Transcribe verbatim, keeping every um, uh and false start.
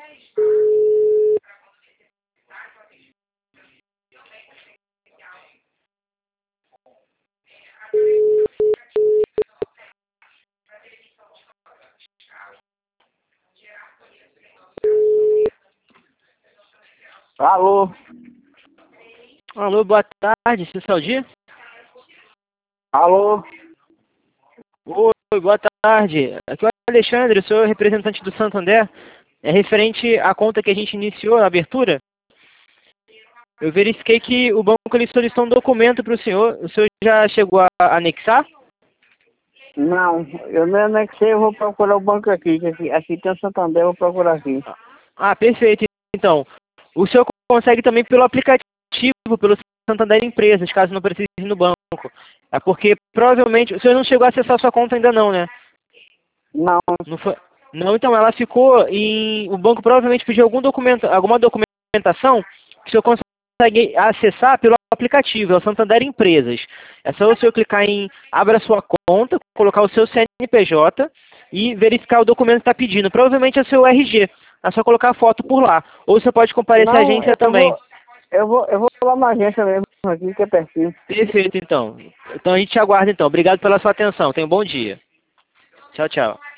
Alô? Alô, boa tarde, seu Saldi? Alô? Oi, boa tarde. Aqui é o Alexandre, sou representante do Santander. É referente à conta que a gente iniciou, a abertura. Eu verifiquei que o banco ele solicitou um documento para o senhor. O senhor já chegou a anexar? Não, eu não anexei, eu vou procurar o banco aqui, que aqui, aqui tem o Santander, eu vou procurar aqui. Ah, perfeito. Então, o senhor consegue também pelo aplicativo, pelo Santander Empresas, caso não precise ir no banco. É porque provavelmente o senhor não chegou a acessar sua conta ainda não, né? Não, Não foi? Não, então ela ficou em. O banco provavelmente pediu algum documento, alguma documentação que o senhor consegue acessar pelo aplicativo, é o Santander Empresas. É só o senhor clicar em abra sua conta, colocar o seu C N P J e verificar o documento que está pedindo. Provavelmente é o seu R G. É só colocar a foto por lá. Ou você pode comparecer à não, agência eu também. vou, eu vou, eu vou lá na agência mesmo, aqui que é pertinho. Perfeito, então. Então a gente te aguarda então. Obrigado pela sua atenção. Tenha um bom dia. Tchau, tchau.